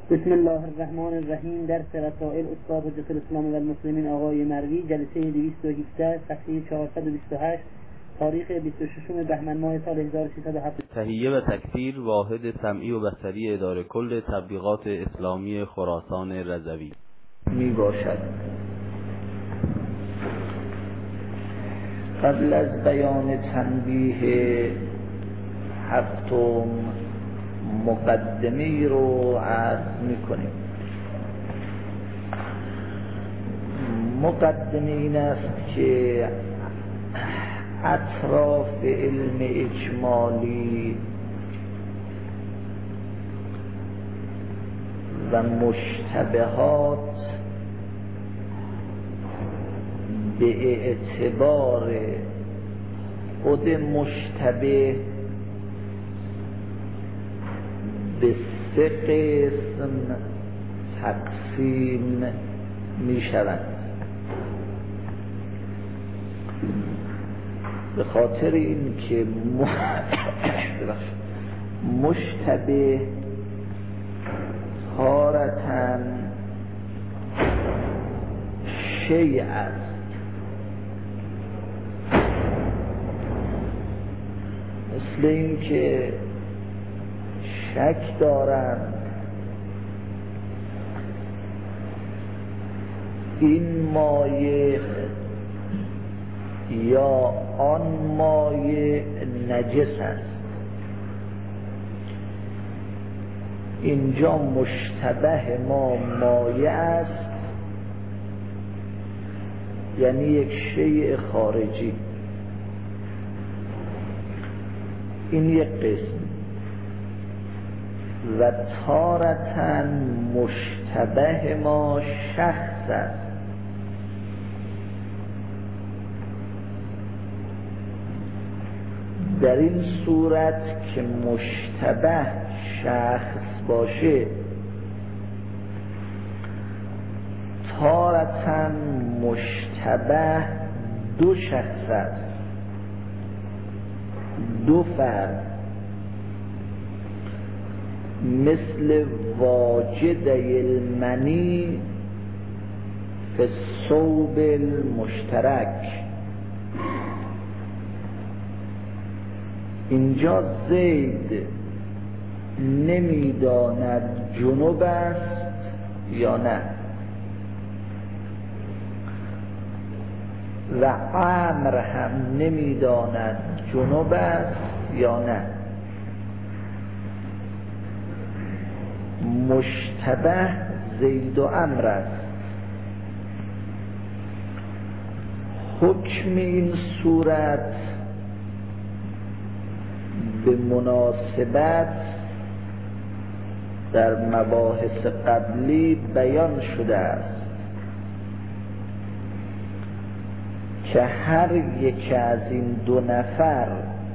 بسم الله الرحمن الرحیم. درس رسائل استاد حجت الاسلام و المسلمین آقای مروی، جلسه 217، صفحه 428، تاریخ 26 بهمن ماه سال 1307. تهیه و تکثیر واحد سمعی و بصری اداره کل تبلیغات اسلامی خراسان رضوی می باشد. قبل از بیان تنبیه هفتم مقدمه رو عرض میکنیم. مقدمه این است که اطراف علم اجمالی و مشتبهات به اعتبار خود مشتبه به 3 قسم تقسیم می شوند. به خاطر این که مشتبه تارةً شیء است، مثل این که شک دارند این مایع یا آن مایع نجس است. اینجا مشتبه ما مایع است، یعنی یک شیء خارجی. این یک قسم. و تارةً مشتبه ما شخص است. در این صورت که مشتبه شخص باشه، تارةً مشتبه 2 شخص است، 2 فرد، مثل واجده المنی فی الثوب المشترک. اینجا زید نمیداند جنوب است یا نه، و عمرو هم نمیداند جنوب است یا نه. مشتبه زید و عمرو است. حکم این صورت به مناسبت در مباحث قبلی بیان شده است که هر یک از این 2 نفر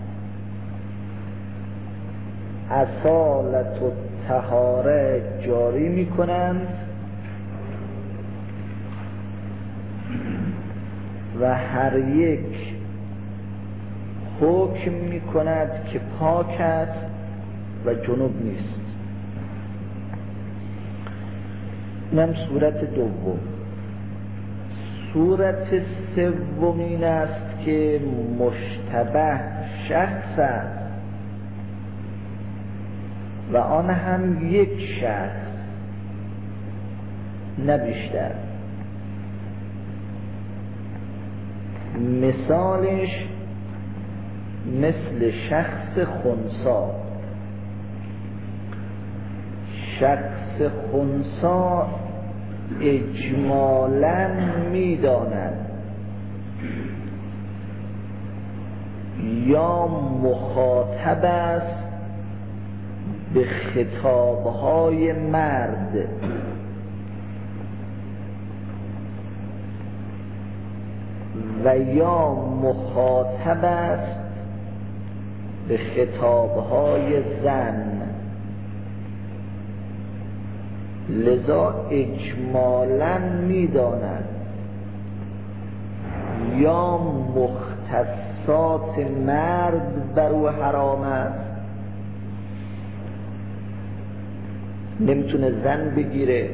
اصالت و طهاره جاری می کنند و هر یک حکم می کند که پاک است و جنوب نیست. اینم صورت دوم. صورت سوم این است که مشتبه شخص است و آن هم 1 شخص، نه بیشتر. مثالش مثل شخص خنثی. شخص خنثی اجمالاً می‌داند یا مخاطب است به خطاب‌های مرد و یا مخاطب است به خطاب‌های زن. لذا اجمالاً می‌داند یا مختصات مرد بر او حرام است نمیتونه زن بگیره،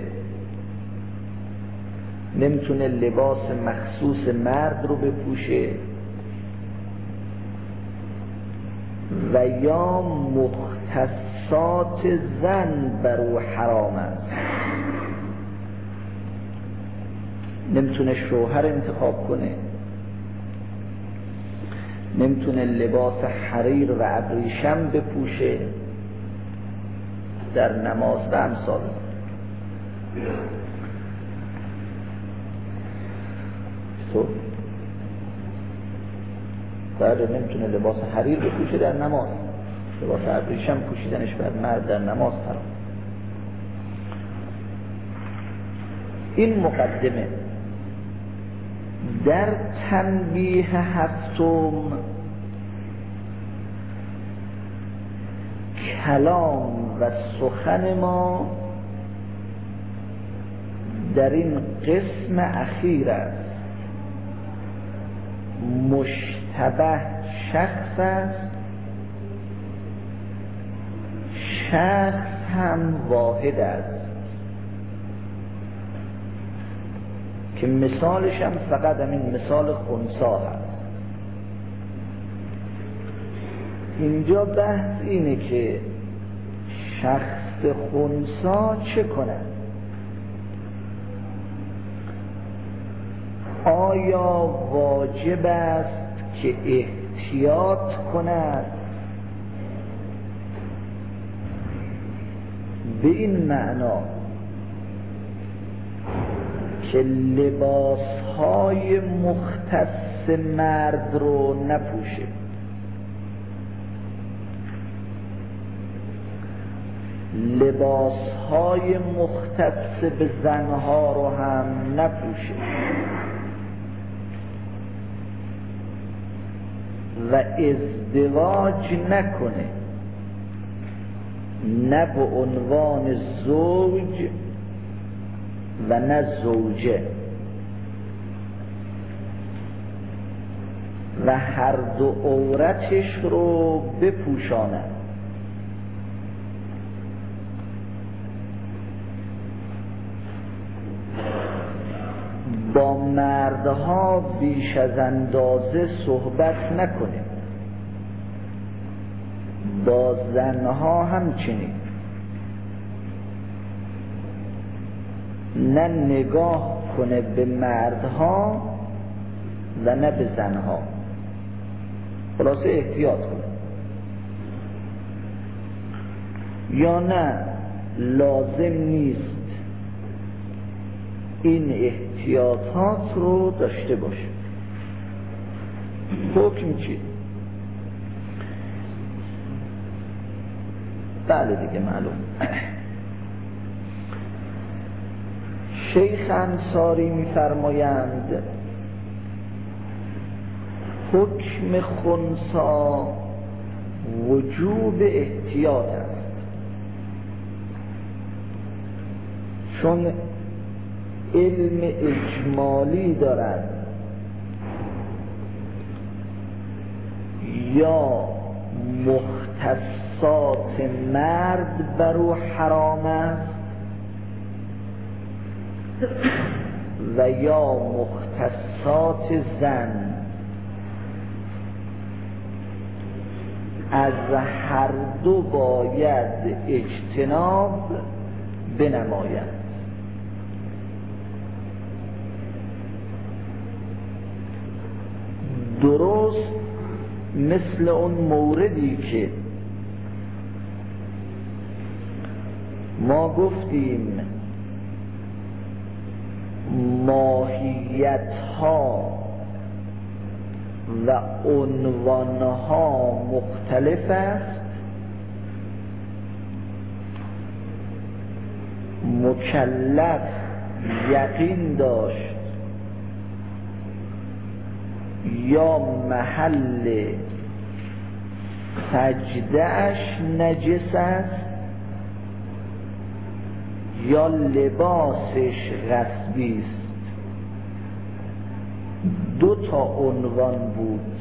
نمیتونه لباس مخصوص مرد رو بپوشه و یا مختصات زن بر او حرام است. نمیتونه شوهر انتخاب کنه، نمیتونه لباس حریر و ابریشم بپوشه در نماز و امثال. بله، نمیتونه لباس حریر بپوشه در نماز، لباس ابریشم پوشیدنش بر مرد در نماز حرام. این مقدمه. در تنبیه هفتم کلام و سخن ما در این قسم اخیر است. مشتبه شخص است، شخص هم واحد است که مثالش هم فقط همین مثال خنثی هست. اینجا بحث اینه که شخص خنثی چه کند؟ آیا واجب است که احتیاط کند به این معنا که لباسهای مختص مرد رو نپوشه، لباسهای مختص به زنها رو هم نپوشه و ازدواج نکنه، نه به عنوان زوج و نه زوجه، و هر دو عورتش رو بپوشانه. با مردها بیش از اندازه صحبت نکنه، با زنها همچنین، نه نگاه کنه به مردها و نه به زنها. خلاصه احتیاط کنه. یا نه لازم نیست این احتیاطات رو داشته باشه. حکم چی؟ بله دیگه معلوم. شیخ انصاری می‌فرمایند حکم خنثی وجوب احتیاط است، چون علم اجمالی دارد یا مختصات مرد بر او حرام است و یا مختصات زن. از هر دو باید اجتناب بنماید. درست مثل اون موردی که ما گفتیم ماهیت‌ها و عنوان‌ها مختلف است، مکلف یقین داشت یا محل سجده‌اش نجس است یا لباسش غصبی است. دو تا عنوان بود،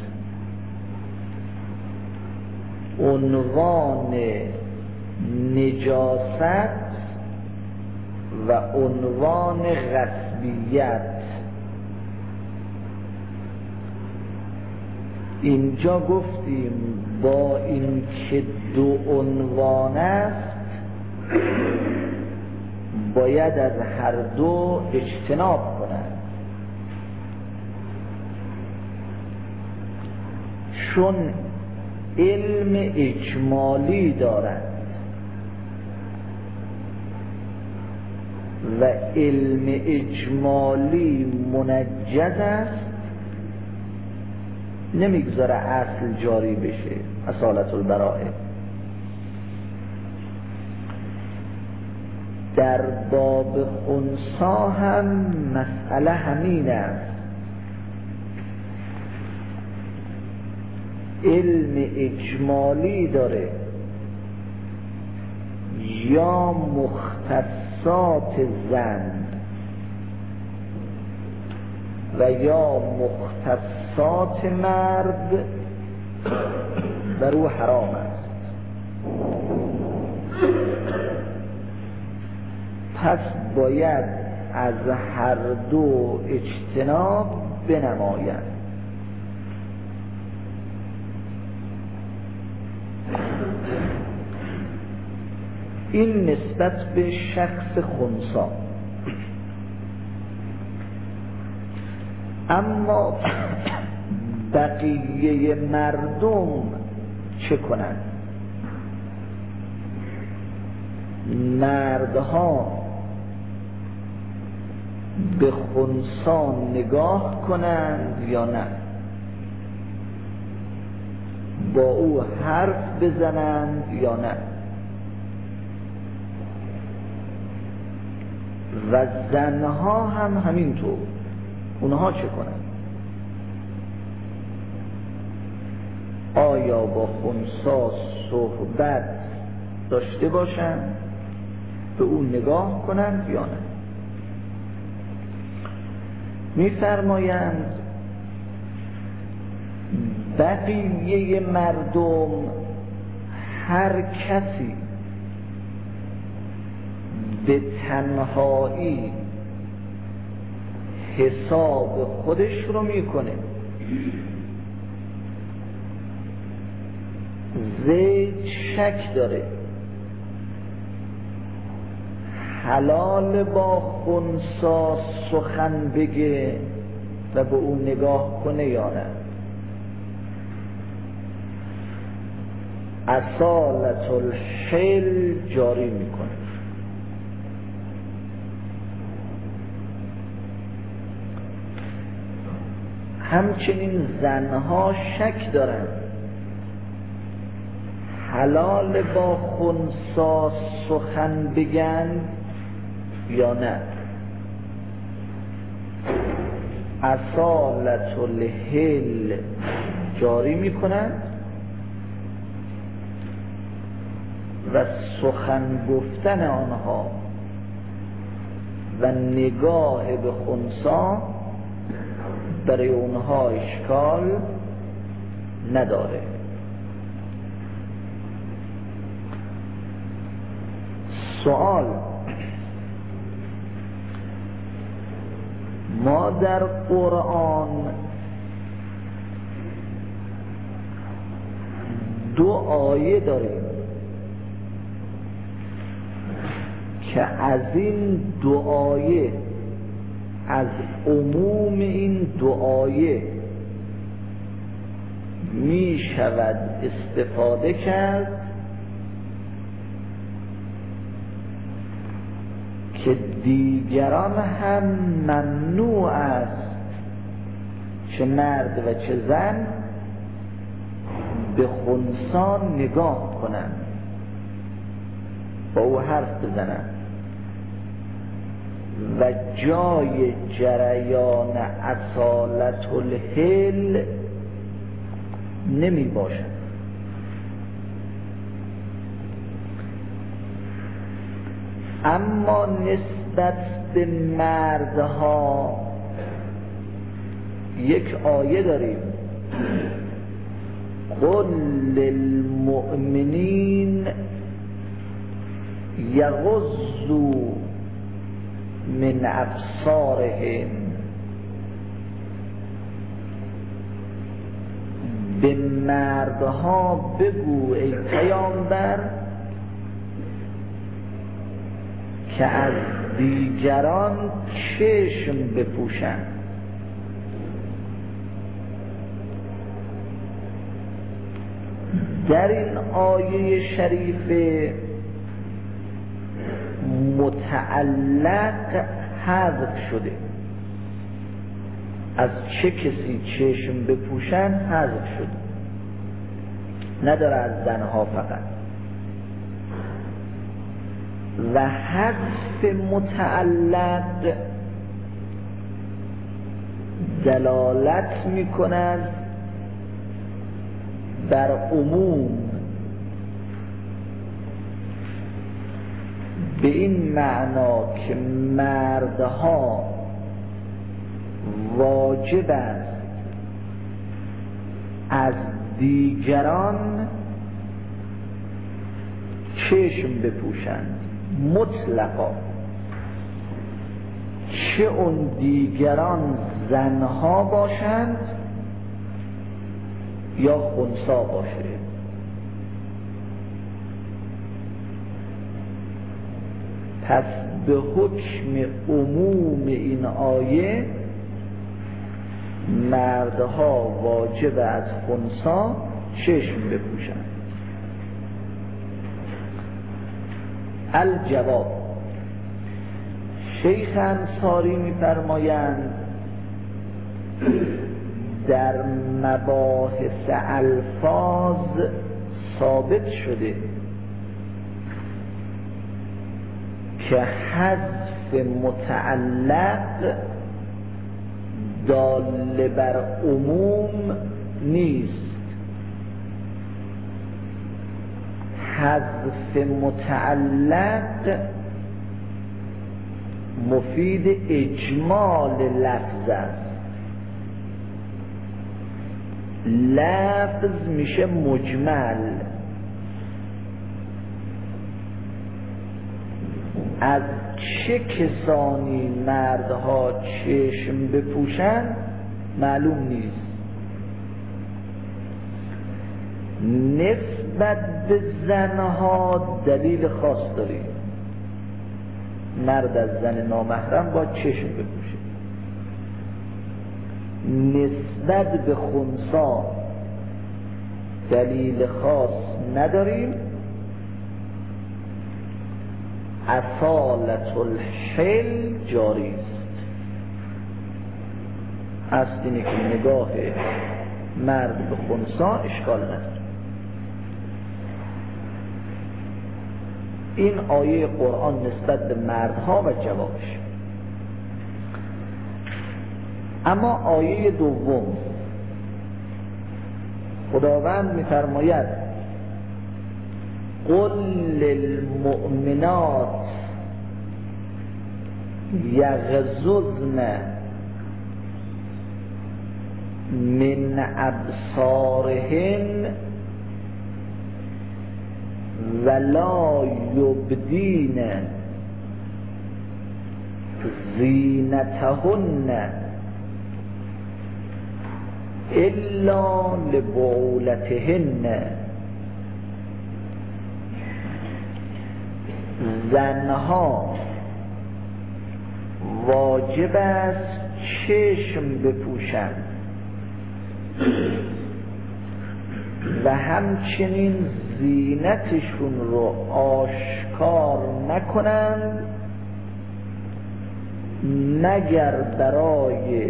عنوان نجاست و عنوان غصبیت. اینجا گفتیم با این که دو عنوان است باید از هر دو اجتناب کنند، چون علم اجمالی دارند و علم اجمالی منجز است، نمیگذاره اصل جاری بشه، اصالت البراءه. در باب خنثی هم مسئله همین است، علم اجمالی داره یا مختصات زن و یا مختصات مرد بر او حرام است. پس باید از هر دو اجتناب بنماید. این نسبت به شخص خنثی. اما بقیه مردم چه کنند؟ مردها به خنثی نگاه کنند یا نه؟ با او حرف بزنند یا نه؟ و زنها هم همینطور، اونها چه کنند؟ آیا با خنثی صحبت داشته باشند، به اون نگاه کنند یا نه؟ می‌فرمایند بقیه مردم هر کسی به تنهایی حساب خودش رو میکنه. زید شک داره حلال با خنثی سخن بگه و به اون نگاه کنه یا نه؟ اصالت الحل جاری میکنه. همچنین زنها شک دارند حلال با خنثی سخن بگن یا نه؟ اصالت الحل جاری میکنند و سخن گفتن آنها و نگاه به خنثی برای اونها اشکال نداره. سوال: ما در قرآن دو آیه داریم که از این دو آیه، از عموم این دو آیه می شود استفاده کرد که دیگران هم ممنوع است چه مرد و چه زن به خنثی نگاه کنند، با او حرف بزنند و جای جریان اصالت الحل نمی باشد. اما نسبت به مردها یک آیه داریم: قل للمؤمنین یغضوا من ابصارهم، به مردها بگو ای پیامبر که از دیگران چشم بپوشند. در این آیه شریف متعلق حذف شده، از چه کسی چشم بپوشند حذف شده، نداره از زنها فقط. و حذف متعلق دلالت می‌کند بر عموم، به این معنا که مردها واجب است از دیگران چشم بپوشند مطلقا، چه اون دیگران زنها باشند یا خنثا باشه. پس به حکم عموم این آیه مردها واجب از خنثا چشم بپوشند. الجواب، شیخ انصاری می‌فرمایند در مباحث الفاظ ثابت شده که حذف متعلق دال بر عموم نیست. حذف متعلق مفید اجمال لفظ است. لفظ میشه مجمل، از چه کسانی مردها چشم بپوشند معلوم نیست. نسبت به زنها دلیل خاص داریم، مرد از زن نامحرم با چشم بپوشه. نسبت به خنثا دلیل خاص نداریم، اصالت الحل جاری است. اصل اینه که نگاه مرد به خنثا اشکال نداره. این آیه قرآن نسبت به مردها و جوابش. اما آیه دوم خداوند می‌فرماید قل للمؤمنات یغضضن من ابصارهن ولا یبدین زینتهن الا لبعولتهن. زنها واجب است چشم بپوشند و همچنین زینتشون رو آشکار نکنند مگر برای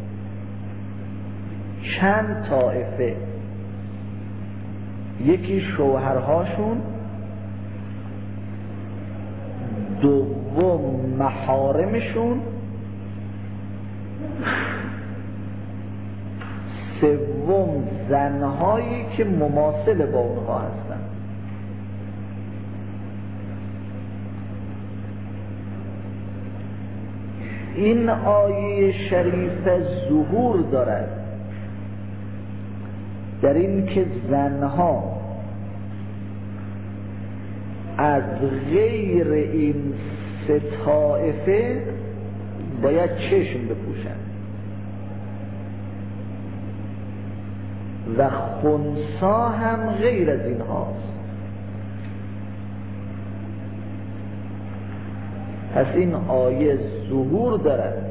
چند طایفه، یکی شوهرهاشون، دوم محارمشون، سوم زنهایی که مماثل با اونها هستن. این آیه شریف ظهور دارد در این که زنها از غیر این سه طائفه باید چشم بپوشن و خنثا هم غیر از این هاست. پس این آیه ظهور دارد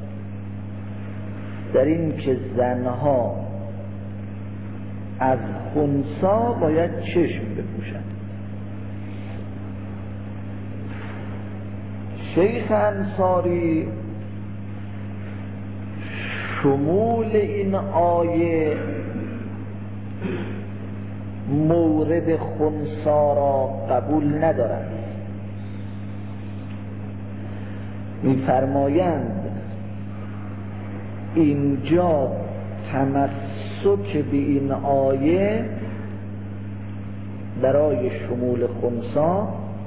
در این که زنها از خنثا باید چشم بپوشند. شیخ انصاری شمول این آیه مورد خنثا را قبول ندارند. می‌فرمایند اینجا تمسک به این آیه برای شمول خنثا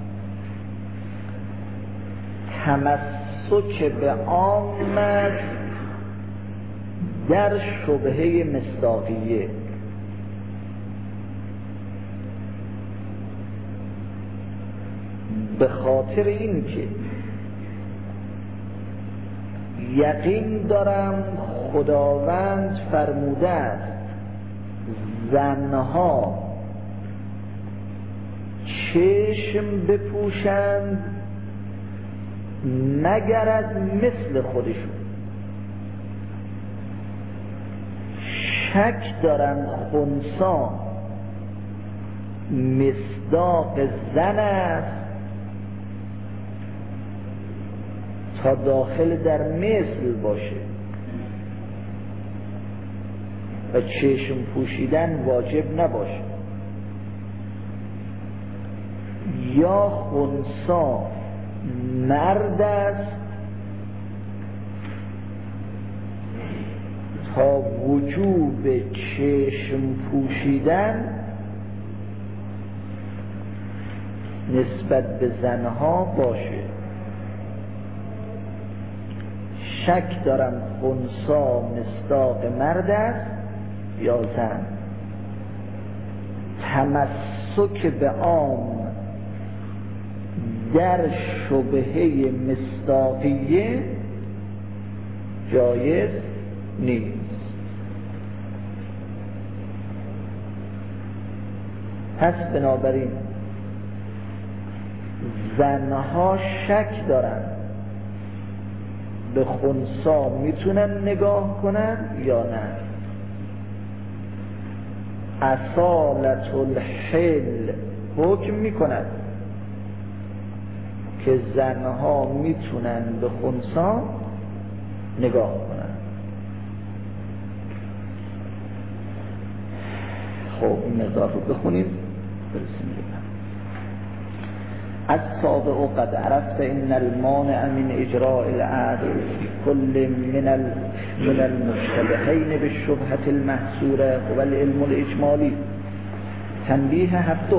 تمسک به عام است در شبهه مصداقیه. به خاطر اینکه یقین دارم خداوند فرموده است زنها چشم بپوشند مگر از مثل خودشون. شک دارم خنثا مصداق زن است تا داخل در مثل باشه و چشم پوشیدن واجب نباشه. یا خنثا مرد است تا وجوب چشم پوشیدن نسبت به زنها باشه. شک دارم خنثا مصداق مرد است یا زن. تمسک به عام در شبهه مصداقیه جایز نیست. پس بنابراین زنها شک دارن به خنثا میتونن نگاه کنن یا نه. اصالت الحل حکم میکند که زنها میتونن به خنثا نگاه کنن. خب این مقدار رو بخونیم برسیم. السابع قد عرفت ان المانع من اجراء العدل في كل من المشتبهين بالشبهة المحصورة هو العلم الاجمالی. تنبیه هفتم،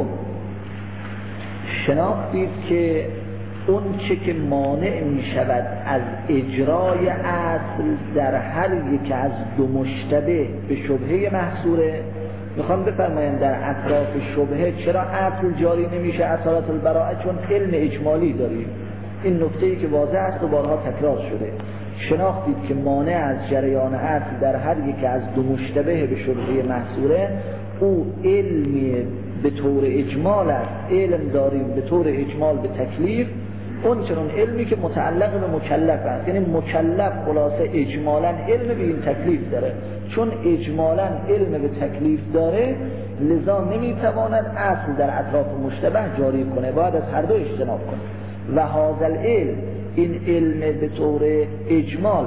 شناختید که اون چه که مانع می شود از اجرای اصل در هر یک از دو مشتبه به شبهه محصوره. میخوام بفرمایند در اطراف شبهه چرا اصل جاری نمیشه اصالت البراءه؟ چون علم اجمالی داریم. این نکته‌ای که واضح است و بارها تکرار شده. شناختید که مانع از جریان اصل در هر یک از دو مشتبه به شبهه محصوره او علمی به طور اجمال است. علم داریم به طور اجمال به تکلیف، اون چنون علمی که متعلق به مکلف است. یعنی مکلف خلاصه اجمالا علم به این تکلیف داره. چون اجمالا علم به تکلیف داره لذا نمیتواند اصل در اطراف مشتبه جاری کنه، باید از هر دو اجتناب کنه. و هذا العلم، این علم به طور اجمال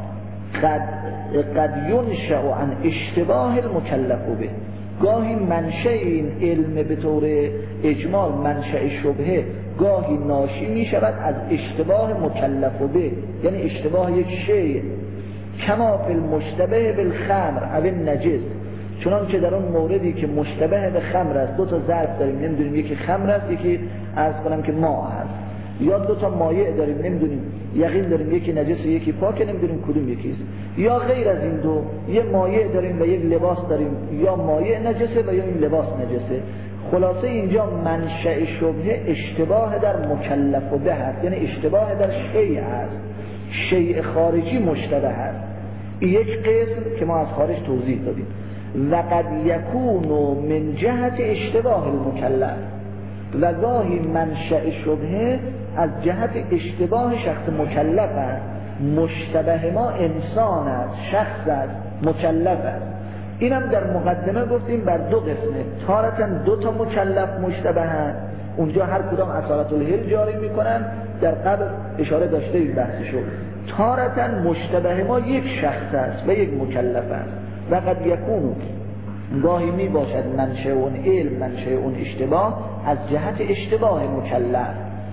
قد ینشأ عن اشتباه المکلف به. گاهی منشأ این علم به طور اجمال، منشأ شبهه، گاهی ناشی می شود از اشتباه مکلف به، یعنی اشتباه یک شیء. کما فی المشتبه بالخمر او النجس، چنان که در اون موردی که مشتبه به خمر است، دو تا ظرف داریم نمیدونیم یکی خمر است یکی عرض کنم که ماء هست، یا دو تا مایع داریم نمیدونیم، یقین داریم یکی نجس و یکی پاک نمیدونیم کدوم یکیست، یا غیر از این دو، یه مایع داریم و یک لباس داریم، یا مایع نجسه و یا این لباس نجسه. خلاصه اینجا منشأ شبهه اشتباه در مکلف و به هست، یعنی اشتباه در شیء هست، شیء خارجی مشتبه هست. این یک قسم که ما از خارج توضیح دادیم. و قد یکون من جهت اشتباه المکلف، و گاهی منشأ شبهه از جهت اشتباه شخص مکلف است. مشتبه ما انسان است، شخص است، مکلف است. اینم در مقدمه گفتیم بر دو قسمه. تارتاً دو تا مکلف مشتبه هست، اونجا هر کدام اصالت الحل جاری میکنن، در قبل اشاره داشته این بحثشو. تارتاً مشتبه ما یک شخص است و یک مکلف است. و قد یکون، گاهی می باشد منشأ اون علم، منشأ اون اشتباه از جهت اشتباه مکلف.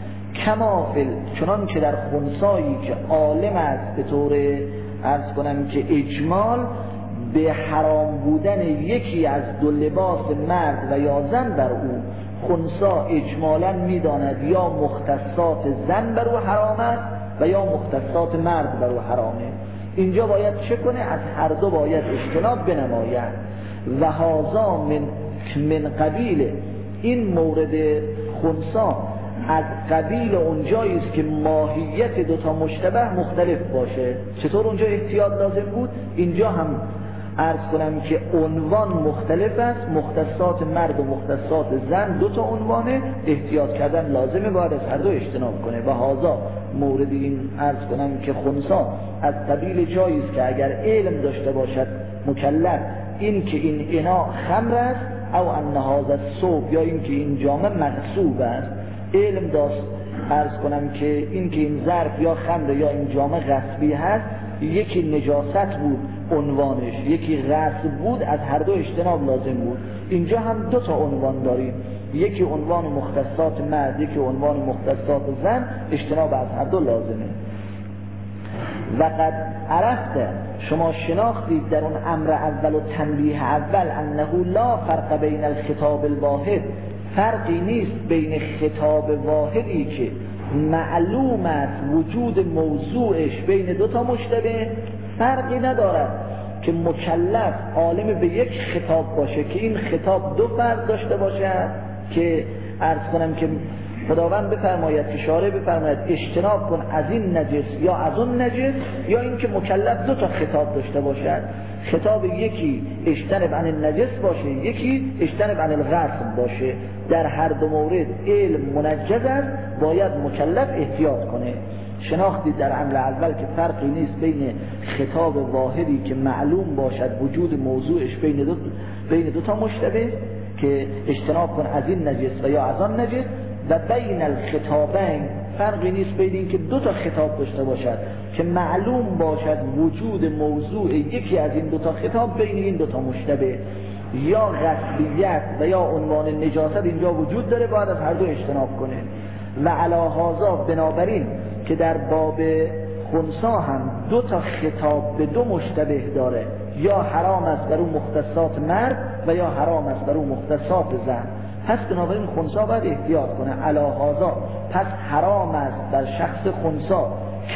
کما فی، چنان که در خنثایی که عالم است به طور عرض کنم که اجمال به حرام بودن یکی از دو لباس مرد و یا زن بر او، خنثا اجمالا میداند یا مختصات زن بر او حرام است و یا مختصات مرد بر او حرامه. اینجا باید چه کنه؟ از هر دو باید اجتناب بنماید. و هذا من قبیل، این مورد خنثا از قبیل اونجایی است که ماهیت دوتا مشتبه مختلف باشه. چطور اونجا احتیاط لازم بود؟ اینجا هم عرض کنم که عنوان مختلف است، مختصات مرد و مختصات زن دو تا عنوانه، احتیاط کردن لازمه، باید از هر دو اجتناب کنه. و هذا مورد این عرض کنم که خنثا از قبیل جایی است که اگر علم داشته باشد مکلف این که این اناء خمر است او ان هذا الثوب، یا این که این جامه مغصوب است. علم داشت عرض کنم که این که این ظرف یا خمر یا این جامه غصبی هست، یکی نجاست بود عنوانش، یکی غصب بود، از هر دو اجتناب لازم بود. اینجا هم دو تا عنوان داریم، یکی عنوان مختصات مرد، یکی عنوان مختصات زن، اجتناب از هر دو لازمه. و قد عرفت، شما شناختید در اون امر اول و تنبیه اول انه لا فرق بین الخطاب الواحد، فرقی نیست بین خطاب واحدی که معلوم است وجود موضوعش بین دو تا مشتبه، فرقی ندارد که مکلف عالم به یک خطاب باشه که این خطاب دو فرد داشته باشد، که عرض کنم که خداوند بفرماید که شارع بفرماید اجتناب کن از این نجس یا از اون نجس، یا این که مکلف دو تا خطاب داشته باشد. خطاب یکی اجتنب عن النجس باشه، یکی اجتنب عن الغصب باشه. در هر دو مورد علم منجز است، باید مکلف احتیاط کنه. شناختید در امر اول که فرقی نیست بین خطاب واحدی که معلوم باشد وجود موضوعش بین دو تا مشتبه که اجتناب کن از این نجس و یا از آن نجس، و بین الخطابین فرقی نیست بین این که دو تا خطاب داشته باشد که معلوم باشد وجود موضوع یکی از این دو تا خطاب بین این دو تا مشتبه، یا غصبیت و یا عنوان نجاست اینجا وجود داره، باید از هر دو اجتناب کنه. و علی هذا، بنابراین که در باب خنثا هم دو تا خطاب به دو مشتبه داره، یا حرام است بر اون مختصات مرد و یا حرام است بر اون مختصات زن، پس بنابراین خنثا باید احتیاط کنه. علی هذا، پس حرام است در شخص خنثا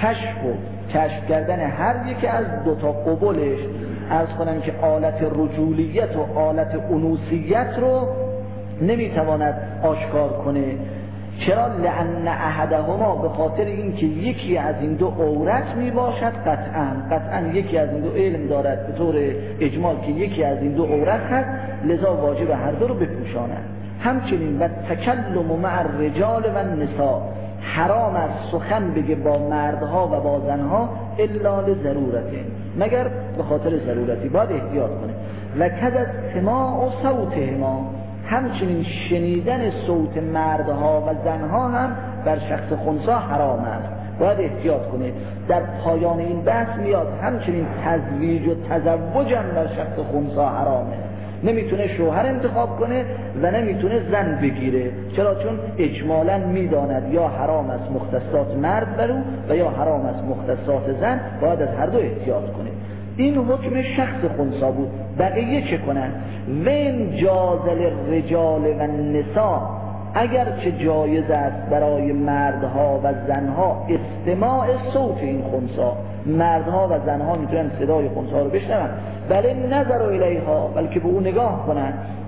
کشف کردن هر یکی از دو تا قبولش، عرض کنم که آلت رجولیت و آلت انوثیت رو نمیتواند آشکار کنه. چرا؟ لأن احدهما، به خاطر اینکه یکی از این دو عورت می باشد، قطعا یکی از این دو علم دارد به طور اجمال که یکی از این دو عورت هست، لذا واجب هر دو رو بپوشاند. همچنین و تکلم مع الرجال و النساء، حرام است سخن بگه با مردها و با زنها الا لضرورته، مگر به خاطر ضرورتی، باید احتیاط کنه. و کذا سماع و صوتهما، همچنین شنیدن صوت مردها و زنها هم بر شخص خنثا حرام است، باید احتیاط کنه. در پایان این بحث میاد همچنین تزویج و تزوج هم بر شخص خنثا حرامه، نمیتونه شوهر انتخاب کنه و نمیتونه زن بگیره. چرا؟ چون اجمالاً میداند یا حرام است مختصات مرد برو و یا حرام است مختصات زن، باید از هر دو احتیاط کنه. این حکم شخص خنثا بود. بقیه چه کنن؟ وین جازل الرجال و النساء، اگر چه جایز است برای مردها و زنها استماع صوت این خنثا، مردها و زنها میتونن صدای خنثا رو بشنون، بله نظر الیها، بلکه به او نگاه کنن،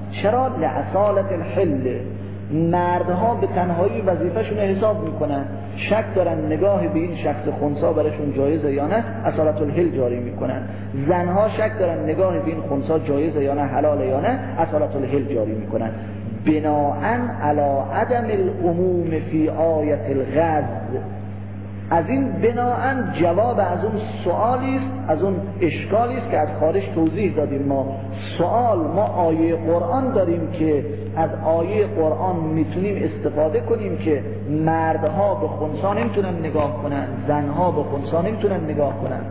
چرا؟ لعصالت الحل. مردها به تنهایی وظیفه‌شون حساب میکنن، شک دارن نگاه به این شخص خنثی براشون جایزه یا نه، اصالت الحل جاری میکنن. زنها شک دارن نگاه به این خنثی جایزه یا نه، حلال یا نه، اصالت الحل جاری میکنن. بناءً علی عدم العموم فی آیت الغض. از این بناءً جواب از اون سوالی است، از اون اشکالی است که از خارج توضیح دادیم. ما آیه قرآن داریم که از آیه قرآن میتونیم استفاده کنیم که مردها به خنثی نمیتونن نگاه کنن، زنها به خنثی نمیتونن نگاه کنن.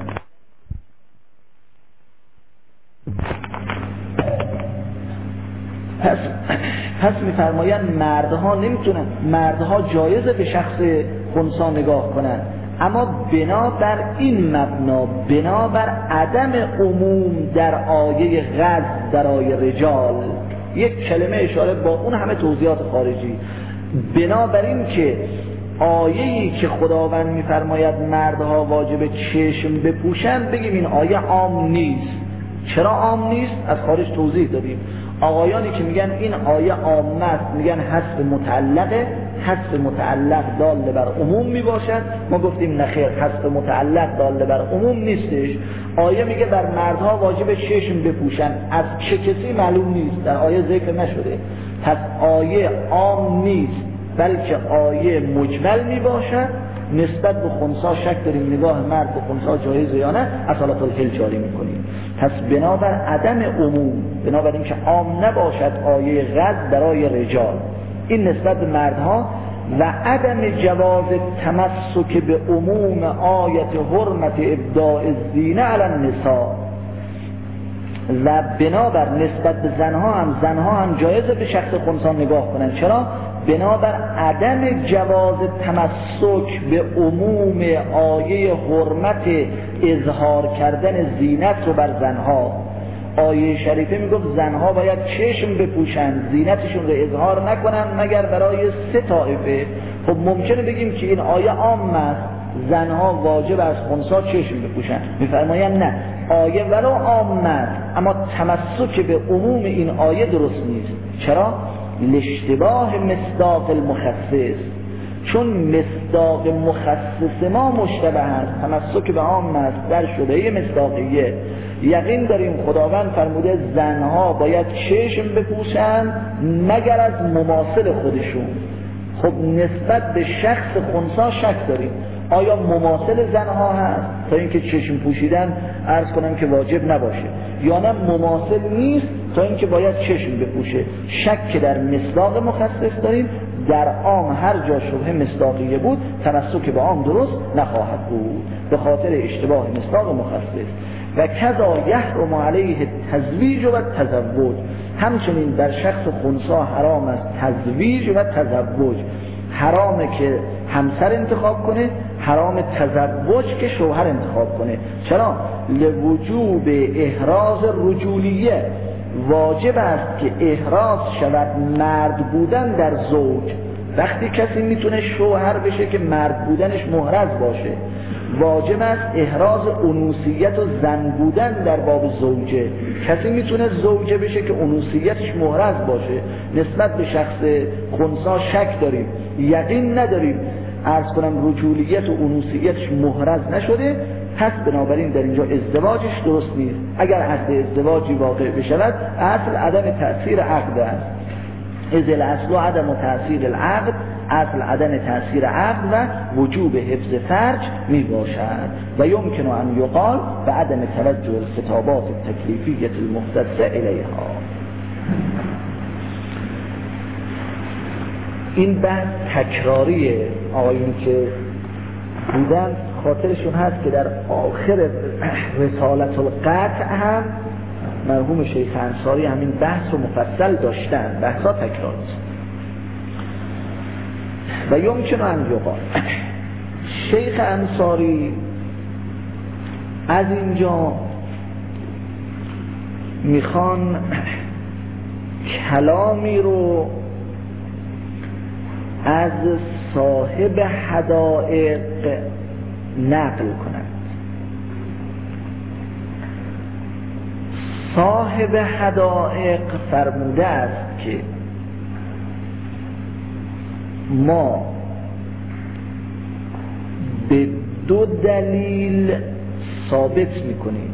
پس میفرمایند مردها نمیتونن، مردها جایزه به شخص خنثی نگاه کنن، اما بنابر این مبنا، بنابر عدم عموم در آیه غض در آیه رجال، یک کلمه اشاره با اون همه توضیحات خارجی، بنابراین که آیه‌ای که خداوند میفرماید مردها واجب چشم بپوشند، بگیم این آیه عام نیست. چرا عام نیست؟ از خارج توضیح دادیم. آقایانی که میگن این آیه عام است، میگن حذف متعلقه، حذف متعلق دال بر عموم میباشد. ما گفتیم نخیر، حذف متعلق دال بر عموم نیستش. آیه میگه بر مردها واجب چشم بپوشن، از چه کسی معلوم نیست، در آیه ذکر نشده. پس آیه عام نیست بلکه آیه مجمل میباشد. نسبت به خنثی شک داریم نگاه مرد به خنثی جایزه یا نه، اصالت الحل جاری میکنیم. پس بنابر عدم عموم، بنابر اینکه عام نباشد آیه غض برای رجال، این نسبت به مردها، و عدم جواز تمسک به عموم آیت حرمت ابداء الزینه علی النساء، و بنابر نسبت به زنها هم جایزه به شخص خنثی نگاه کنن. چرا؟ بنابر عدم جواز تمسک به عموم آیه حرمت اظهار کردن زینت رو بر زنها. آیه شریفه میگفت زنها باید چشم بپوشن، زینتشون رو اظهار نکنن مگر برای 3 طایفه. خب ممکنه بگیم که این آیه عام است، زنها واجب از خنثی چشم بپوشن. میفرمایند نه، آیه ولو عام است اما تمسک به عموم این آیه درست نیست. چرا؟ لاشتباه مصداق المخصص، چون مصداق مخصص ما مشتبه است، تمسک به عام است در شبهه مصداقیه. یقین داریم خداوند فرموده زنها باید چشم بپوشن مگر از مماثل خودشون. خب نسبت به شخص خنثی شک داریم، آیا مماثل زنها هست تا اینکه چشم پوشیدن عرض کنم که واجب نباشه، یا نه مماثل نیست تا اینکه باید چشم بپوشه. شک که در مصداق مخصص داریم، در عام هر جا شبهه مصداقیه بود تمسک به عام درست نخواهد بود به خاطر اشتباه مصداق مخصص. و کذا یحرم علیه تزویج و تزوج، همچنین در شخص خنثی حرام است تزویج و تزوج. حرامه که همسر انتخاب کنه، حرام تزوج که شوهر انتخاب کنه. چرا؟ لوجوب احراز رجولیه، واجب است که احراز شود مرد بودن در زوج. وقتی کسی میتونه شوهر بشه که مرد بودنش محرز باشه، واجب است احراز انوثیت و زن بودن در باب زوجه. کسی میتونه زوجه بشه که انوثیتش محرز باشه. نسبت به شخص خنثی شک داریم، یقین نداریم، عرض کنم رجولیت و انوثیتش محرز نشده، پس بنابراین در اینجا ازدواجش درست نیست. اگر عقد ازدواجی واقع بشود، اصل عدم تأثیر عقد است. از الاصل عدم تأثیر العقد، اصل عدم تأثیر عقد و وجوب حفظ فرج می باشد. و یمکن ان یقال و عدم توجه الخطابات التکلیفیه المختصه الیها. این بحث تکراریه. آقایون که بودن خاطرشون هست که در آخر رسالت القطع هم مرحوم شیخ انصاری همین بحث رو مفصل داشتن. بحثا تکراری است. و یمکن ان یقال، شیخ انصاری از اینجا میخوان کلامی رو از صاحب حدائق نقل کنند. صاحب حدائق فرموده است که ما به 2 دلیل ثابت میکنیم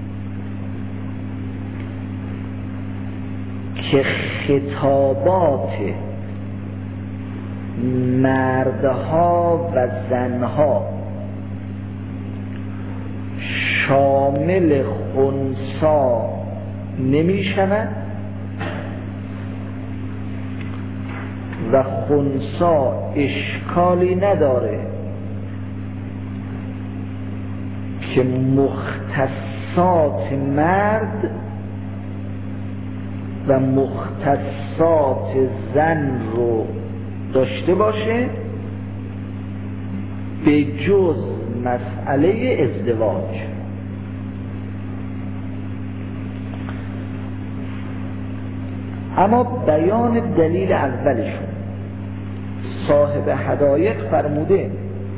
که خطابات مردها و زنها شامل خنثی نمی شود و خنثی اشکالی نداره که مختصات مرد و مختصات زن رو داشته باشه به جز مسئله ازدواج. اما بیان دلیل اولشون، صاحب حدایق فرموده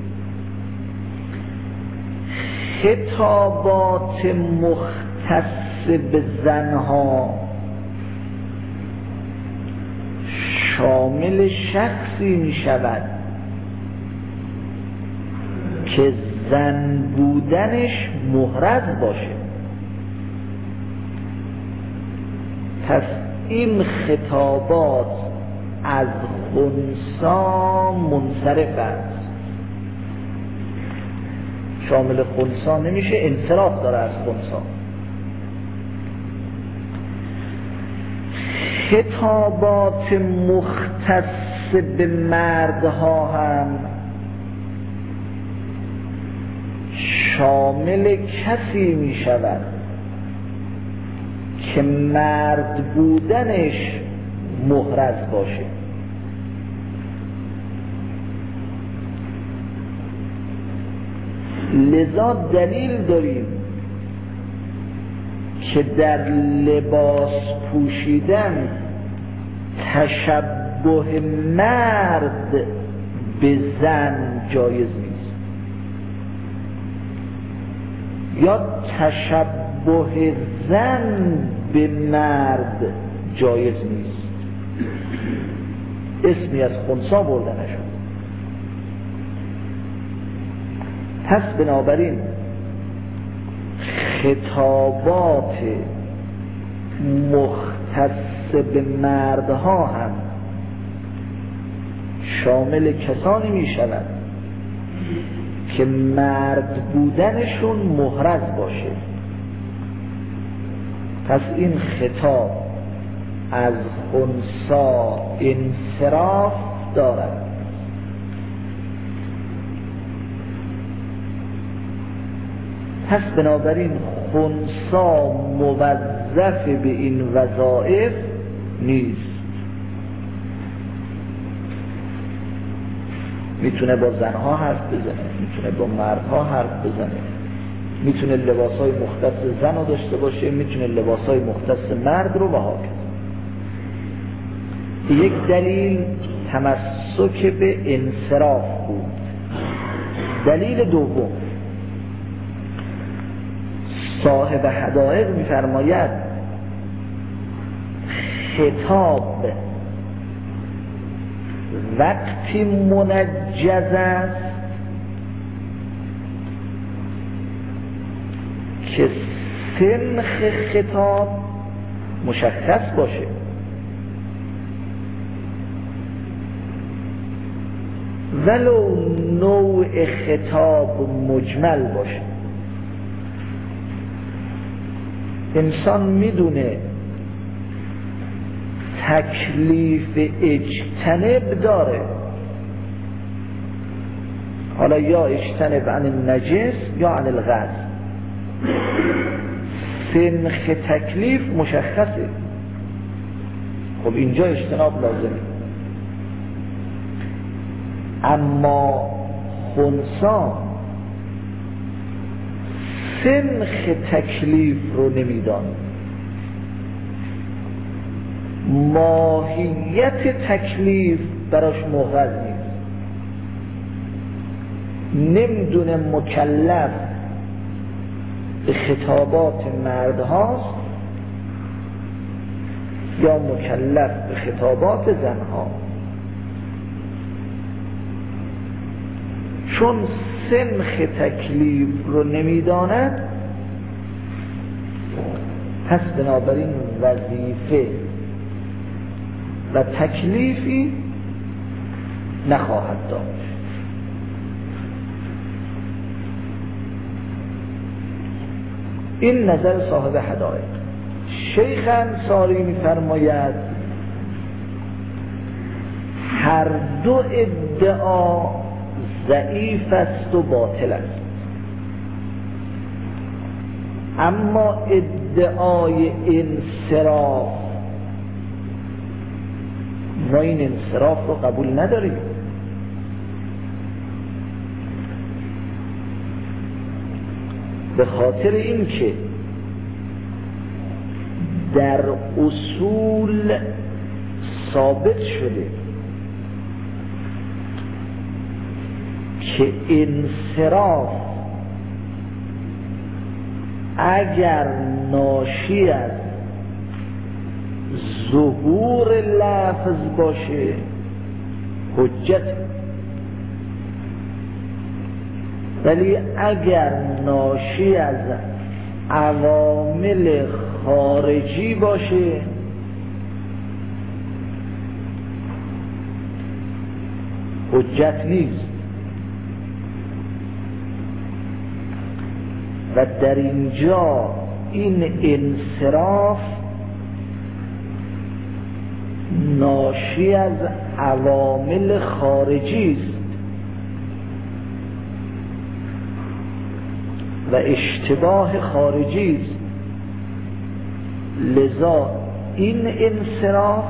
خطابات مختص به زنها شامل شخصی می شود که زن بودنش محرز باشه. پس این خطابات از خنثی منصرف است، شامل خنثی نمیشه، انصراف داره از خنثی. خطابات مختص به مردها هم شامل کسی می شود که مرد بودنش محرز باشه. لذا دلیل داریم که در لباس پوشیدن تشبه مرد به زن جایز نیست یا تشبه زن به مرد جایز نیست. اسمی از خنثی برده نشد. پس بنابراین خطابات مختص به مردها هم شامل کسانی می شود که مرد بودنشون محرز باشه. پس این خطاب از خنثی انصراف دارد. پس بنابراین خنثی موظف به این وظایف نیست. میتونه با زنها حرف بزنه، میتونه با مردها حرف بزنه، میتونه لباسهای مختص زن رو داشته باشه، میتونه لباسهای مختص مرد رو با هاکذا. یک دلیل تمسک به انصراف بود. دلیل دوم، صاحب حدائق می‌فرماید خطاب وقتی منجز است که سنخ خطاب مشخص باشه. ولو نوع خطاب مجمل باشه. انسان میدونه تکلیف اجتنب داره، حالا یا اجتنب عن النجس یا عن الغض. سنخ تکلیف مشخصه، خب اینجا اجتناب لازمه. اما خنثی سنخ تکلیف رو نمیدانه، ماهیت تکلیف براش محرز نیست، نمیدونه مکلف به خطابات مرد هاست یا مکلف به خطابات زنها. چون سنخ تکلیف رو نمیداند، پس بنابراین وظیفه و تکلیفی نخواهد داشت. این نظر صاحب حدائق. شیخ انصاری می‌فرماید هر دو ادعا ضعیف است و باطل است، اما ادعای انصراف، ما این انصراف رو قبول نداریم. به خاطر اینکه در اصول ثابت شده که انصراف اگر ناشی از ظهور لفظ باشه حجت، ولی اگر ناشی از عوامل خارجی باشه حجت نیست. و در اینجا این انصراف ناشی از عوامل خارجی است و اشتباه خارجی است، لذا این انصراف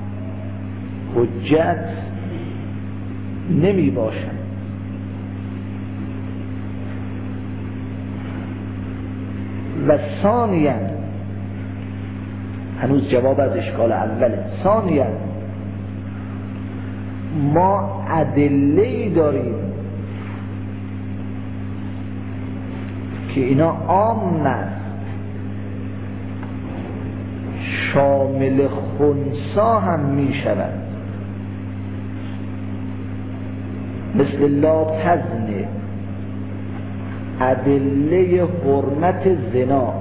حجت نمی باشد. و ثانیاً، هنوز جواب از اشکال اوله، ثانیاً ما ادله‌ای داریم که اینا عام است، شامل خنثی هم می شود، مثل لا تزنی، ادله حرمت زنا،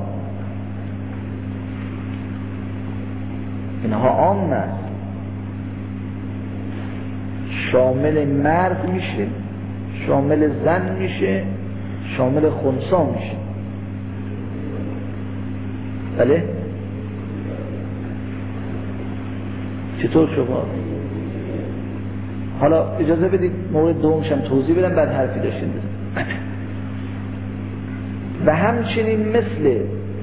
اینها عام است، شامل مرد میشه، شامل زن میشه، شامل خنثی میشه. بله؟ چطور شما؟ حالا اجازه بدید مورد دومشم توضیح بدم، بعد حرفی داشتیم بزن. و همچنین مثل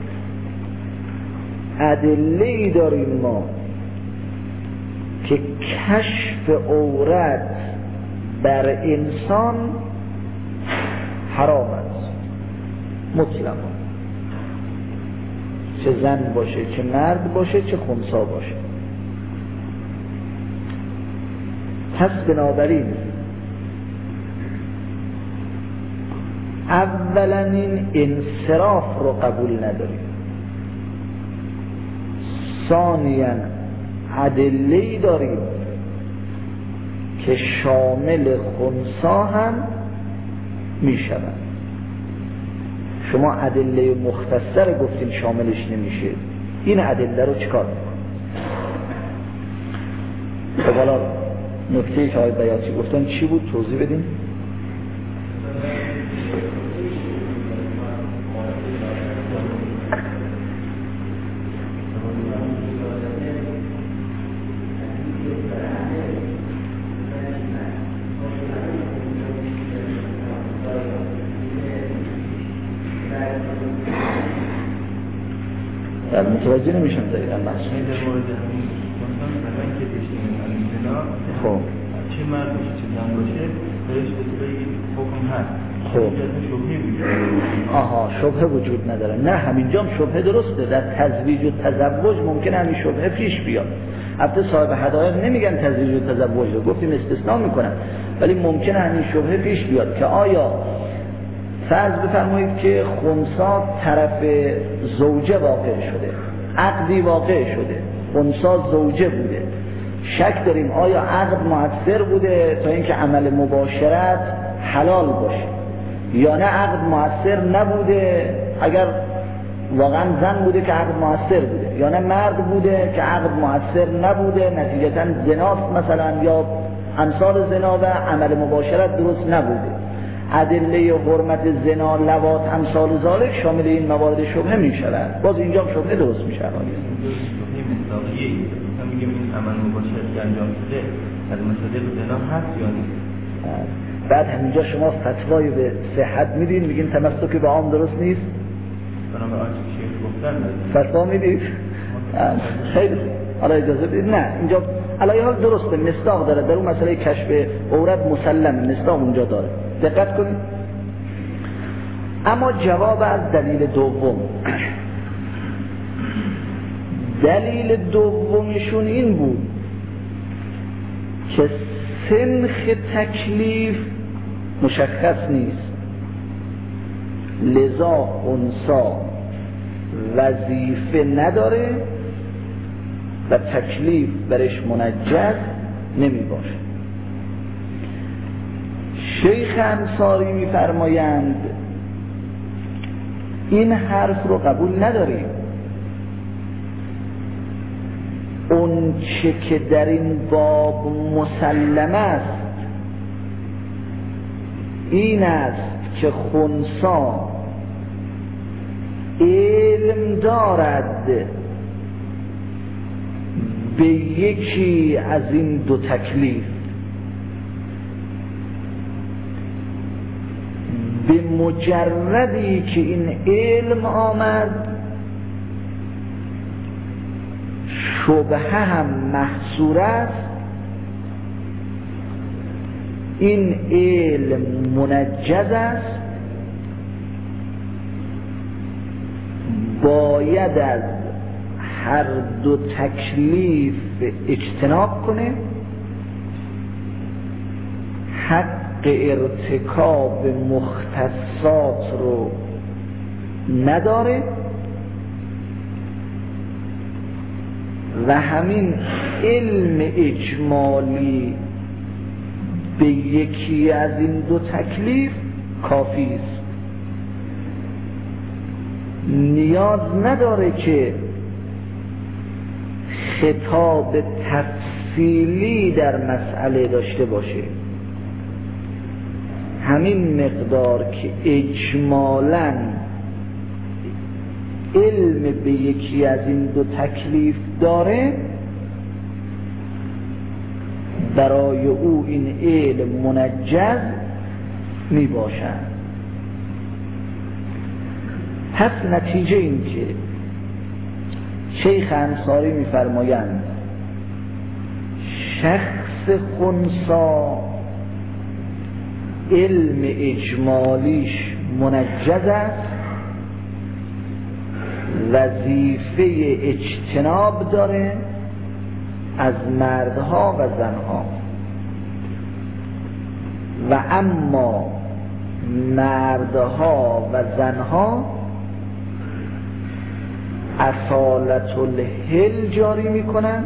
ادله‌ای داریم ما که کشف عورت بر انسان حرام است مطلقا، چه زن باشه، چه مرد باشه، چه خنثی باشه. پس بنابراین اولا این انصراف رو قبول نداریم، ثانیاً ادله‌ای داریم که شامل خنثی هم می شود. شما ادله مختصر گفتین شاملش نمیشه، این ادله رو چیکار میکنه؟ خب حالا نکته‌ای که آقای بیاتی گفتن چی بود؟ توضیح بدین. متوجه نمیشم دقیقا محصول خب چه مرد باشه چه زن باشه بهش بسیاری حکم هست. خب آها شبهه وجود نداره. نه همینجا هم شبهه درسته، در تزویج و تزوج ممکنه همین شبهه پیش بیاد. البته صاحب حدائق نمیگن تزویج و تزوج رو، گفتیم استثناء میکنن، ولی ممکنه همین شبهه پیش بیاد که آیا فرض بفرمایید که خنثی طرف زوجه واقع شده، عقدی واقع شده، خنثی زوجه بوده، شک داریم آیا عقد مؤثر بوده تا اینکه عمل مباشرت حلال باشه یا نه عقد مؤثر نبوده، اگر واقعا زن بوده که عقد مؤثر بوده یا نه مرد بوده که عقد مؤثر نبوده، نتیجتا زناست مثلا یا امثال زنا و عمل مباشرت درست نبوده. ادله حرمت زنا لواط امثال ذالک شامل این موارد شبهه میشود. باز اینجا هم شبهه درست میشه. این مصداقیه مثلا میگیم این عمل مباشرت که انجام شده از مصادیق زنا هست یا نیست؟ بعد همینجا شما فتوایی به صحت میدین، میگین تمسک به عام درست نیست؟ بنابر آنچه شیخ گفتن فتوا میدید؟ خیلی حالا اجازه بدید. نه اینجا علی حال درسته، مصداق داره در اون مسئله کشف عورت مسلم، مصداق اونجا داره، دقت کنید. اما جواب از دلیل دوم، دلیل دومشون این بود که سنخ تکلیف مشخص نیست، لذا انثی وظیفه نداره و تکلیف برش منجز نمی باشه. شیخ انصاری میفرمایند این حرف رو قبول نداریم. اون چه که در این باب مسلم است این است که خنثی علم دارد به یکی از این دو تکلیف، به مجردی که این علم آمد شبهه هم محصور است، این علم منجز است، باید از هر دو تکلیف اجتناب کنه، حق ارتکاب مختصات رو نداره و همین علم اجمالی به یکی از این دو تکلیف کافی است. نیاز نداره که خطاب تفصیلی در مسئله داشته باشه. همین مقدار که اجمالاً علم به یکی از این دو تکلیف داره برای او این علم منجز می باشد. پس نتیجه این که شیخ انصاری می فرمایند شخص خنثی علم اجمالیش منجز است، وظیفه اجتناب داره از مردها و زنها، و اما مردها و زنها اصالت الحل جاری میکنن،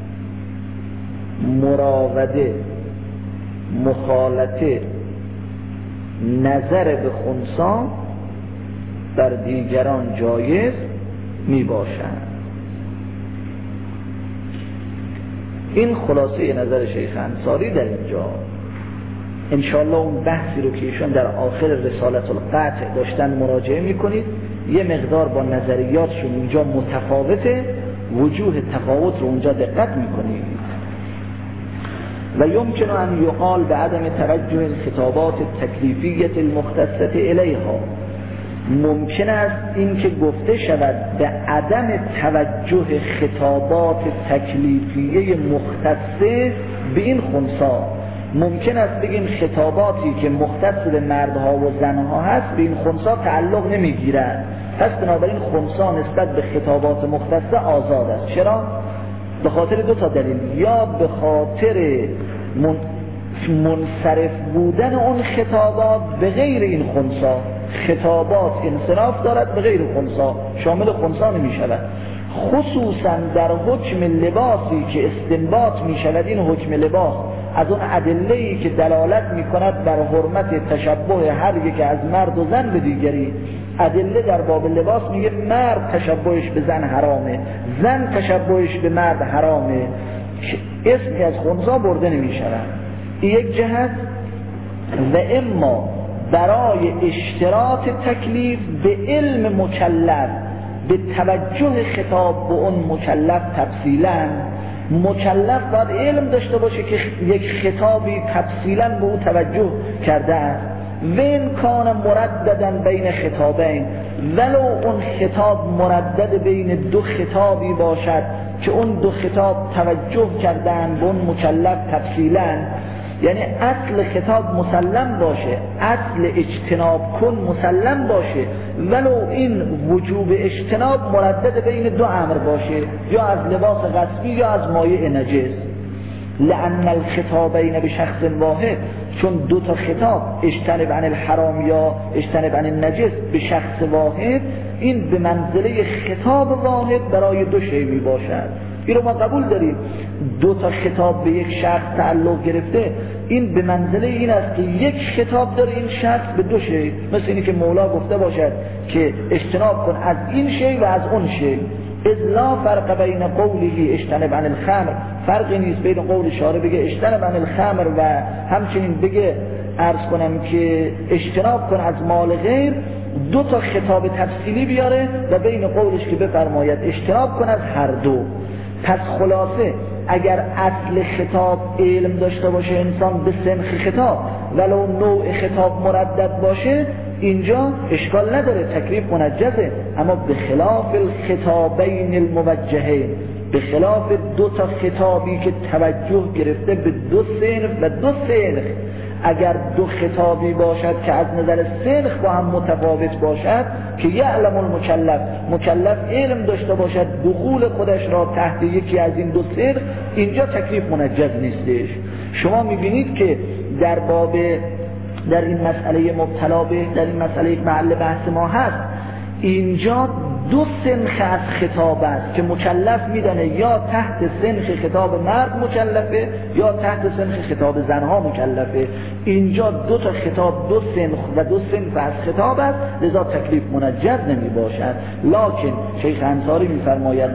مراوده، مخالطه، نظر به خنثی بر دیگران جایز می باشند. این خلاصه نظر شیخ انصاری در اینجا. انشاءالله اون بحثی رو که ایشون در آخر رسالت القطع داشتن مراجعه میکنید، یه مقدار با نظریاتشون اینجا متفاوته، وجوه تفاوت رو اونجا دقت میکنید. و یمکن ان یقال بعدم توجه الخطابات التکلیفیه المختصه الیها، ممکن است این که گفته شود به عدم توجه خطابات تکلیفیه مختصه به این خنثی. ممکن است بگیم خطاباتی که مختص به مردها و زنها هست به این خنثی تعلق نمیگیرد، پس بنابراین خنثی نسبت به خطابات مختصه آزاد است. چرا؟ به خاطر دو تا دلیل، یا به خاطر منصرف بودن اون خطابات به غیر این خنثی، خطابات انصراف دارد به غیر خنثی، شامل خنثی نمی شود. خصوصا در حکم لباسی که استنباط می شود این حکم لباس از اون ادله‌ای که دلالت می کند بر حرمت تشبه هر یک از مرد و زن به دیگری. ادله در باب لباس میگه مرد تشبهش به زن حرامه، زن تشبهش به مرد حرامه، اسمی از خنثی برده نمی شود. یک جهت. و اما برای اشتراط تکلیف به علم مکلف، به توجه خطاب به اون مکلف تفصیلا، مکلف باید علم داشته باشه که یک خطابی تفصیلا به او توجه کرده است. و این کان مرددن بین خطابین، ولو اون خطاب مردد بین دو خطابی باشد که اون دو خطاب توجه کردن به اون مکلف تفصیلا، یعنی اصل خطاب مسلم باشه، اصل اجتناب کن مسلم باشه، ولو این وجوب اجتناب مردد بین دو امر باشه، یا از لباس غصبی یا از مایع نجس. لأن الخطابین بشخص واحد، چون دو تا خطاب اجتنب عن الحرام یا اجتنب عن النجس به شخص واحد، این به منزله خطاب واحد برای دو شی می باشد. این رو ما قبول داریم. دو تا خطاب به یک شخص تعلق گرفته، این به منزله این است که یک خطاب داره این شخص به دو شی، مثل اینی که مولا گفته باشد که اجتناب کن از این شی و از اون شی. اذ لا فرق بین قوله اجتنب عن الخمر، فرقی نیست بین قول شارع بگه اجتنب عن الخمر و همچنین بگه عرض کنم که اجتناب کن از مال غیر، دو تا خطاب تفصیلی بیاره و بین قولش که بفرماید اجتناب کن از هر دو. پس خلاصه اگر اصل خطاب علم داشته باشه انسان به سنخ خطاب، ولو نوع خطاب مردد باشه، اینجا اشکال نداره، تکلیف منجزه. اما به خلاف الخطابین الموجهین، به خلاف دو تا خطابی که توجه گرفته به دو صنف و دو سنخ، اگر دو خطابی باشد که از نظر سنخ با هم متفاوت باشد که یعلم المکلف، مکلف علم داشته باشد دخول خودش را تحت یکی از این دو سنخ، اینجا تکلیف منجز نیستش. شما میبینید که در باب در این مسئله مبتلا به در این مسئله محل بحث ما هست، اینجا دو سنخ از خطاب است که مکلف میدانه یا تحت سنخ خطاب مرد مکلفه یا تحت سنخ خطاب زنها مکلفه. اینجا دو تا خطاب، دو سنخ و دو سنف از خطاب است، لذا تکلیف منجز نمی باشد. لکن شیخ انصاری میفرماید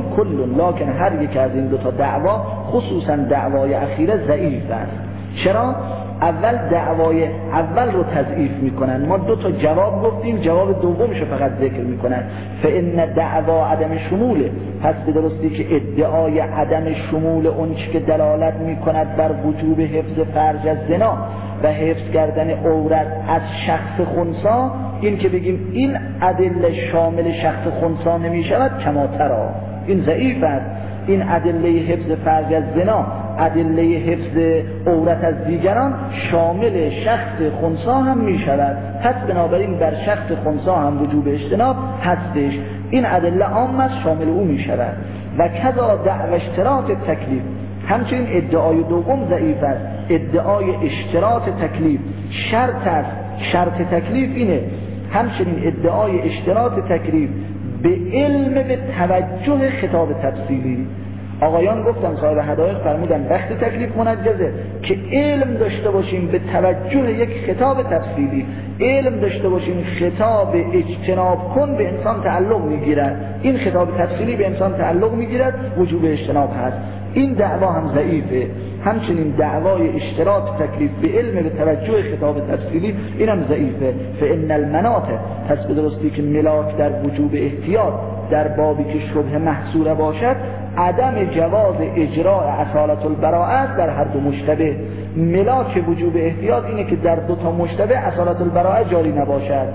لکن هر یک از این دو تا دعوا، خصوصا دعوای اخیره، ضعیف است. چرا؟ اول دعوای اول رو تضعیف میکنن. ما دو تا جواب گفتیم، جواب دومش رو فقط ذکر میکنن. فإن دعوا عدم شموله، پس به درستی که ادعای عدم شمول اون چی که دلالت میکند بر وجوب حفظ فرج از زنا و حفظ کردن عورت از شخص خنثی، این که بگیم این ادله شامل شخص خنثی نمیشود، کماترا این ضعیف است. این ادله حفظ فرج از زنا، ادله حفظ عورت از دیگران شامل شخص خنثی هم می شود، پس بنابراین بر شخص خنثی هم وجوب اجتناب هستش. این ادله عام است، شامل او می شود. و کذا دعوی اشتراط تکلیف، همچنین ادعای دوم ضعیف است. ادعای اشتراط تکلیف شرط است، شرط تکلیف اینه. همچنین ادعای اشتراط تکلیف به علم به توجه خطاب تفصیلی. آقایان گفتن صاحب حدایق فرمودن وقت تکلیف منجزه که علم داشته باشیم به توجه یک خطاب تفصیلی، علم داشته باشیم خطاب اجتناب کن به انسان تعلق میگیرد، این خطاب تفصیلی به انسان تعلق میگیرد، وجوب اجتناب هست. این دعوا هم ضعیفه. همچنین دعوای اشتراط تکلیف به علم به توجه خطاب تفصیلی، این هم ضعیفه. فإن المناط، پس به درستی که ملاک در وجوب احتیاط در بابی که شبه محصوره باشد، عدم جواز اجراء اصالت البراءه در هر دو مشتبه. ملاک وجوب احتیاط اینه که در دو تا مشتبه اصالت البراءه جاری نباشد،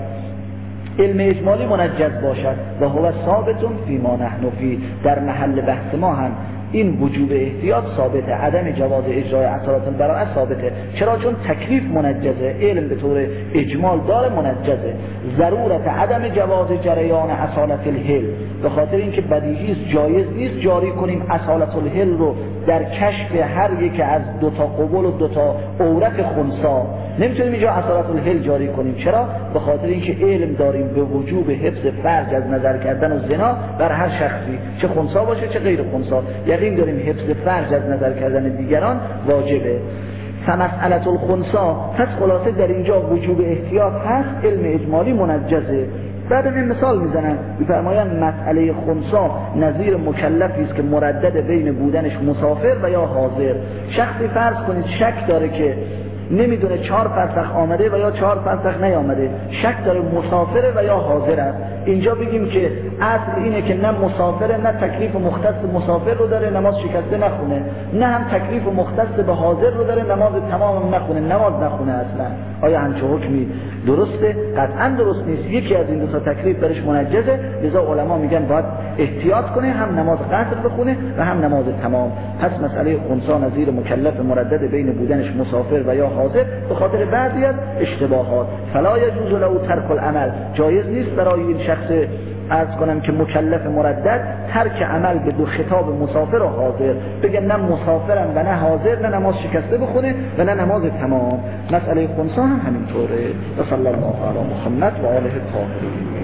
علم اجمالی منجز باشد. و هو ثابت فی ما نحن فی، در محل بحث ما هم این وجوب احتیاط ثابته، عدم جواز اجرای اصالت البراءه ثابته. چرا؟ چون تکلیف منجزه، علم به طور اجمال داره منجزه. ضرورت عدم جواز جریان اصالت الحل، به خاطر اینکه بدیهی جایز نیست جاری کنیم اصالت الحل رو در کشف هر یک از دو تا قبول و دو تا عورت خنثی. نمیتونیم اینجا اصالت الحل جاری کنیم. چرا؟ به خاطر اینکه علم داریم به وجوب حفظ فرج از نظر کردن و زنا بر هر شخصی، چه خنثی باشه چه غیر خنثی. یقین داریم حفظ فرج از نظر کردن دیگران واجبه. فمسئله الخنثی، پس خلاصه در اینجا وجوب احتیاط هست، علم اجمالی منجزه. بعد این مثال میزنن میفرمایند مسئله خنثی نظیر مکلفی است که مردد بین بودنش مسافر و یا حاضر. شخصی فرض کنید شک داره که نمیدونه 4 فرسخ آمده و یا 4 فرسخ نیامده، شک داره مسافره و یا حاضر است. اینجا بگیم که اصل اینه که نه مسافره، نه تکلیف مختص مسافر رو داره نماز شکسته نخونه، نه هم تکلیف مختص به حاضر رو داره نماز تمام نخونه، نماز نخونه اصلا. آیا همچه حکمی درسته؟ قطعا درست نیست. یکی از این دو تا تکلیف برش منجزه، لذا علما میگن باید احتیاط کنه، هم نماز قصر بخونه و هم نماز تمام. پس مسئله خنثی نظیر مکلف مردد بین بودنش مسافر و یا حاضر به خاطر بعضی از اشتباهات. فلا یجوز له ترک العمل، جایز نیست برای این شخص عرض کنم که مکلف مردد ترک عمل به دو خطاب مسافر و حاضر، بگه نه مسافرم و نه حاضر، نه نماز شکسته بخونه و نه نماز تمام. مسئله خنثی هم همینطوره. و صلی الله علی محمد و آله الطاهرین.